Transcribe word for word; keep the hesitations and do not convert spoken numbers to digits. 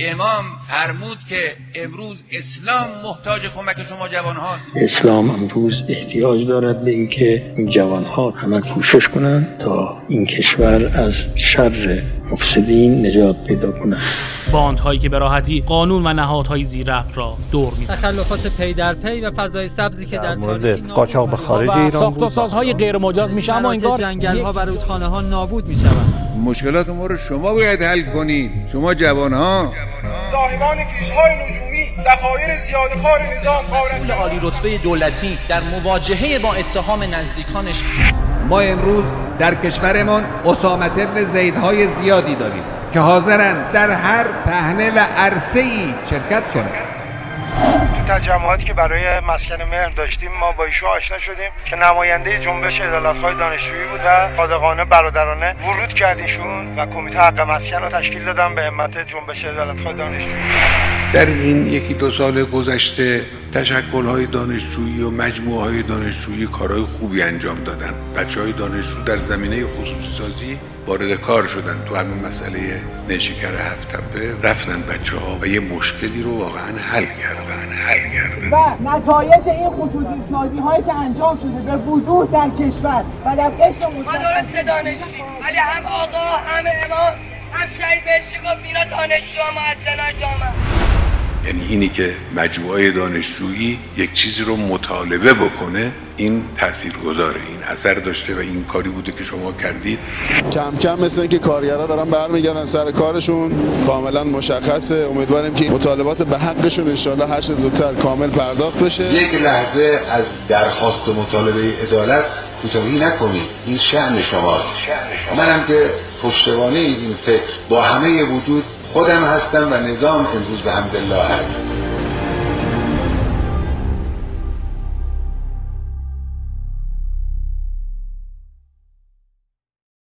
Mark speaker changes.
Speaker 1: امام فرمود که امروز اسلام محتاج کمک شما جوان‌هاست.
Speaker 2: اسلام امروز احتیاج دارد به اینکه این جوان‌ها همه کوشش کنند تا این کشور از شر مفسدین نجات پیدا کند.
Speaker 3: باندهایی که به راحتی قانون و نهادهای زیر ربط را دور می‌زنند.
Speaker 4: تخلفات پی در پی و فضای سبزی که در
Speaker 5: مورد قاچاق به خارج ایران بود.
Speaker 3: ساخت و سازهای غیر مجاز میشه، اما انگار
Speaker 4: جنگل‌ها و رودخانه‌ها نابود میشوند.
Speaker 6: مشکلات ما رو شما باید حل کنید، شما جوان‌ها.
Speaker 7: صاحبان کیش‌های نجومی، ذخایر زیاده‌کار نظام
Speaker 8: مسئول عالی رتبه دولتی در مواجهه با اتهام نزدیکانش.
Speaker 9: ما امروز در کشورمان اسامه بن زیدهای زیادی داریم که حاضرند در هر صحنه و عرصه‌ای شرکت کنند.
Speaker 7: تو تجمعاتی که برای مسکن مهر داشتیم ما با ایشون آشنا شدیم که نماینده جنبش عدالت‌خواه دانشجویی بود و صادقانه برادرانه ورود کرد ایشون و کمیته حق مسکن رو تشکیل دادن به همت جنبش عدالت‌خواه دانشجویی.
Speaker 6: در این یکی دو سال گذشته تشکل‌های دانشجویی و مجموعه‌های دانشجویی کارهای خوبی انجام دادن. بچه‌های دانشجو در زمینه خصوصی سازی وارد کار شدن. تو همین مسئله نیشکر هفت تپه رفتن بچه‌ها و یه مشکلی رو واقعا حل کردن حل کردن
Speaker 10: و نتایج این خصوصی سازی هایی که انجام شده به وضوح در کشور و در قشر
Speaker 11: مدارس دانشجویی ولی هم آقا هم امام هم شهید بهشتی گفت اینا دانشجو معززنای جامعه.
Speaker 6: یعنی اینی که مجموعه دانشجویی یک چیزی رو مطالبه بکنه این تاثیرگذاره، این اثر داشته و این کاری بوده که شما کردید.
Speaker 12: کم کم مثل اینکه کارگرها دارن برمیگردن سر کارشون، کاملا مشخصه. امیدواریم که مطالبات به حقشون ان شاءالله هر چه زودتر کامل پرداخت بشه.
Speaker 13: یک لحظه از درخواست مطالبه عدالت کوتاهی نکنید، این شأن شماست. منم که پشتوانه این فکر با همه وجود خودم هستم و نظام امروز به حمدالله هست.